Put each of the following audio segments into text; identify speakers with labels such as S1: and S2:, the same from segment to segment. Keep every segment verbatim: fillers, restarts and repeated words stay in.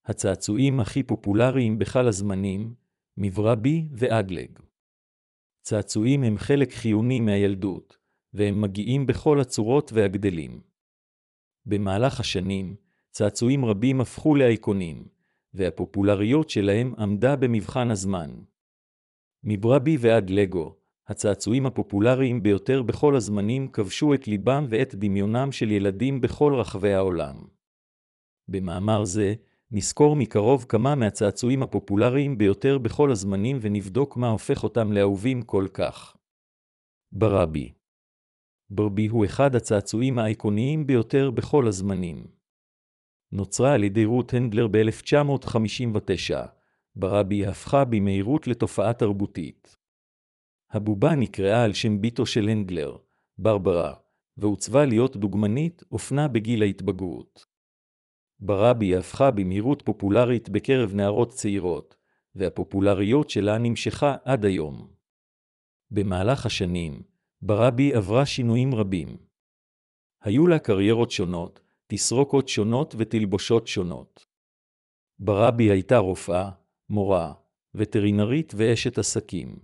S1: הצעצועים הכי פופולריים בכל הזמנים, מברבי ואגלג. צעצועים הם חלק חיוני מהילדות, והם מגיעים בכל הצורות והגדלים. במהלך השנים, צעצועים רבים הפכו לאייקונים, והפופולריות שלהם עמדה במבחן הזמן. מברבי ועד לגו, הצעצועים הפופולריים ביותר בכל הזמנים כבשו את ליבם ואת דמיונם של ילדים בכל רחבי העולם. במאמר זה, נזכור מקרוב כמה מהצעצועים הפופולריים ביותר בכל הזמנים ונבדוק מה הופך אותם לאהובים כל כך. ברבי. ברבי הוא אחד הצעצועים האייקוניים ביותר בכל הזמנים. נוצרה על ידי רות הנדלר ב-אלף תשע מאות חמישים ותשע. ברבי הפכה במהירות לתופעה תרבותית. הבובה נקראה על שם ביתו של הנדלר, ברברה, והוצבה להיות דוגמנית אופנה בגיל ההתבגרות. ברבי הפכה במהירות פופולרית בקרב נערות צעירות, והפופולריות שלה נמשכה עד היום. במהלך השנים, ברבי עברה שינויים רבים. היו לה קריירות שונות, תסרוקות שונות ותלבושות שונות. ברבי הייתה רופאה, מורה, וטרינרית ואשת עסקים.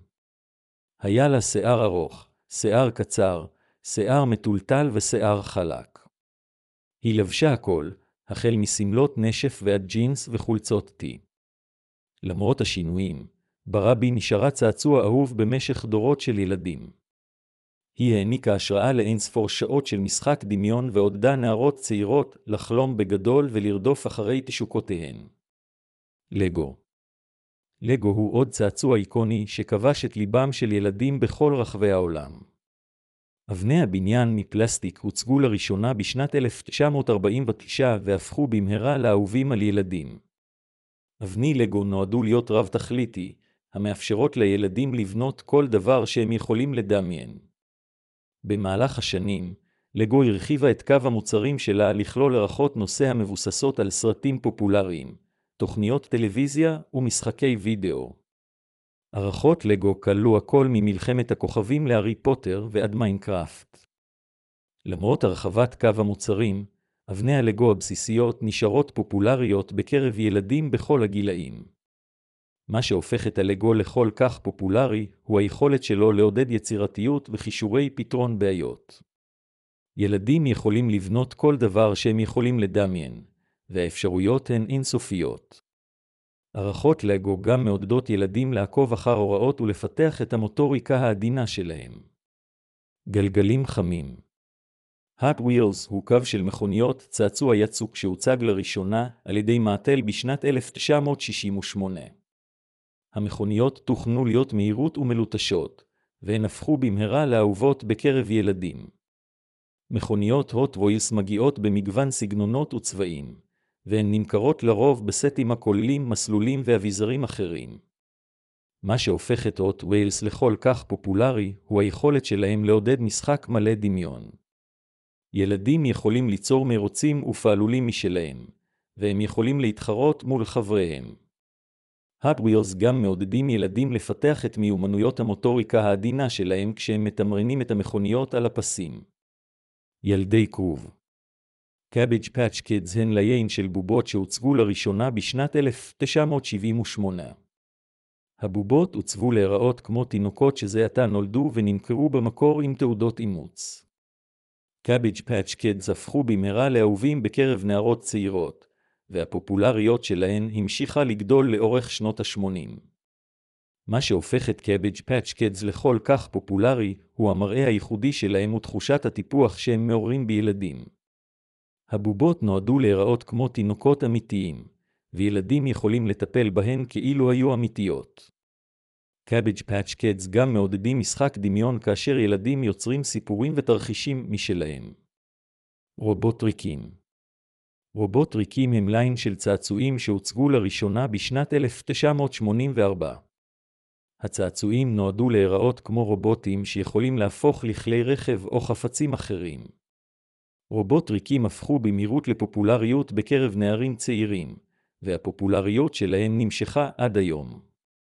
S1: היה לה שיער ארוך, שיער קצר, שיער מטולטל ושיער חלק. היא לבשה הכל, החל מסמלות נשף ועד ג'ינס וחולצות טי. למרות השינויים, ברבי נשארה צעצוע אהוב במשך דורות של ילדים. היא העניקה השראה לאינספור שעות של משחק דמיון ועודדה נערות צעירות לחלום בגדול ולרדוף אחרי תשוקותיהן. לגו. לגו הוא עוד צעצוע איקוני שכבש את ליבם של ילדים בכל רחבי העולם. אבני הבניין מפלסטיק הוצגו לראשונה בשנת אלף תשע מאות ארבעים ותשע והפכו במהרה לאהובים על ילדים. אבני לגו נועדו להיות רב תכליתי, המאפשרות לילדים לבנות כל דבר שהם יכולים לדמיין. במהלך השנים, לגו הרחיבה את קו המוצרים שלה לכלול ערכות נושא המבוססות על סרטים פופולריים, תוכניות טלוויזיה ומשחקי וידאו. ערכות לגו כללו הכל ממלחמת הכוכבים להארי פוטר ועד מיינקראפט. למרות הרחבת קו המוצרים, אבני הלגו הבסיסיות נשארות פופולריות בקרב ילדים בכל הגילאים. מה שהופך את הלגו לכל כך פופולרי הוא היכולת שלו לעודד יצירתיות וחישורי פתרון בעיות. ילדים יכולים לבנות כל דבר שהם יכולים לדמיין, והאפשרויות הן אינסופיות. ערכות לגו גם מעודדות ילדים לעקוב אחר הוראות ולפתח את המוטוריקה העדינה שלהם. גלגלים חמים. Hot Wheels הוא קו של מכוניות צעצוע יצוק שהוצג לראשונה על ידי מאטל בשנת אלף תשע מאות שישים ושמונה. המכוניות תוכנו להיות מהירות ומלוטשות, והן הפכו במהרה לאהובות בקרב ילדים. מכוניות Hot Wheels מגיעות במגוון סגנונות וצבעים, והן נמכרות לרוב בסטים הכוללים מסלולים ואביזרים אחרים. מה שהופך את Hot Wheels לכל כך פופולרי הוא היכולת שלהם לעודד משחק מלא דמיון. ילדים יכולים ליצור מרוצים ופעלולים משלהם, והם יכולים להתחרות מול חבריהם. Hot Wheels גם מעודדים ילדים לפתח את מיומנויות המוטוריקה העדינה שלהם כשהם מתמרנים את המכוניות על הפסים. ילדי כרוב. Cabbage Patch Kids הן ליין של בובות שהוצגו לראשונה בשנת אלף תשע מאות שבעים ושמונה. הבובות הוצבו להיראות כמו תינוקות שזה עתה נולדו ונמכרו במקור עם תעודות אימוץ. Cabbage Patch Kids הפכו במהרה לאהובים בקרב נערות צעירות, והפופולריות שלהן המשיכה לגדול לאורך שנות ה-שמונים. מה שהופך את Cabbage Patch Kids לכל כך פופולרי הוא המראה הייחודי שלהם ותחושת הטיפוח שהם מעוררים בילדים. הבובות נועדו להיראות כמו תינוקות אמיתיים, וילדים יכולים לטפל בהן כאילו היו אמיתיות. Cabbage Patch Kids גם מעודדים משחק דמיון כאשר ילדים יוצרים סיפורים ותרחישים משלהם. רובוטריקים. רובוטריקים הם ליין של צעצועים שהוצגו לראשונה בשנת אלף תשע מאות שמונים וארבע. הצעצועים נועדו להיראות כמו רובוטים שיכולים להפוך לכלי רכב או חפצים אחרים. רובוטריקים הפכו במהירות לפופולריות בקרב נערים צעירים, והפופולריות שלהם נמשכה עד היום.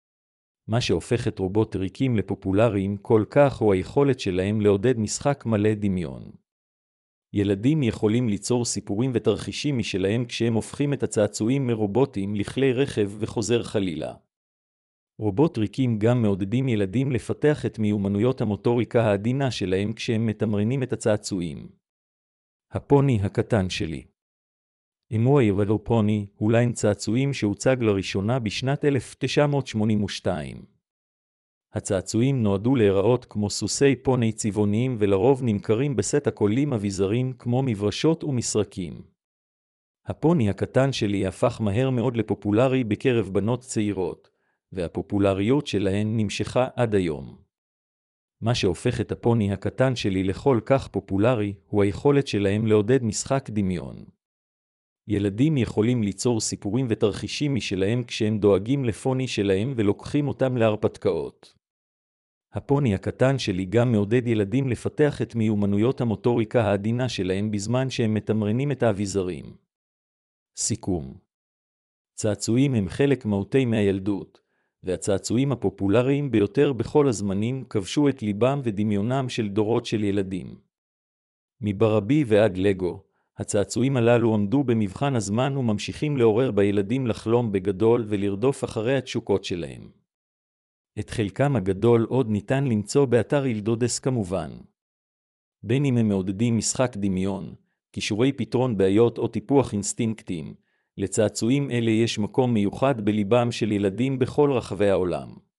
S1: מה שהופך את רובוטריקים לפופולריים כל כך הוא היכולת שלהם לעודד משחק מלא דמיון. ילדים יכולים ליצור סיפורים ותרחישים משלהם כשהם הופכים את הצעצועים מרובוטים לכלי רכב וחוזר חלילה. רובוטריקים גם מעודדים ילדים לפתח את מיומנויות המוטוריקה העדינה שלהם כשהם מתמרנים את הצעצועים. הפוני הקטן שלי. אמוי ולו פוני הוא ליין צעצועים שהוצג לראשונה בשנת אלף תשע מאות שמונים ושתיים. הצעצועים נועדו להיראות כמו סוסי פוני צבעוניים ולרוב נמכרים בסט הקולים אביזרים כמו מברשות ומסרקים. הפוני הקטן שלי הפך מהר מאוד לפופולרי בקרב בנות צעירות, והפופולריות שלהן נמשכה עד היום. מה שהופך את הפוני הקטן שלי לכל כך פופולרי הוא היכולת שלהם לעודד משחק דמיון. ילדים יכולים ליצור סיפורים ותרחישים משלהם כשהם דואגים לפוני שלהם ולוקחים אותם להרפתקאות. הפוני הקטן שלי גם מעודד ילדים לפתח את מיומנויות המוטוריקה העדינה שלהם בזמן שהם מתמרנים את האביזרים. סיכום. צעצועים הם חלק מהותי מהילדות, והצעצועים הפופולריים ביותר בכל הזמנים כבשו את ליבם ודמיונם של דורות של ילדים. מברבי ועד לגו, הצעצועים הללו עמדו במבחן הזמן וממשיכים לעורר בילדים לחלום בגדול ולרדוף אחרי התשוקות שלהם. את חלקם הגדול עוד ניתן למצוא באתר ילדודס כמובן. בין אם הם מעודדים משחק דמיון, כישורי פתרון בעיות או טיפוח אינסטינקטים, לצעצועים אלה יש מקום מיוחד בליבם של ילדים בכל רחבי העולם.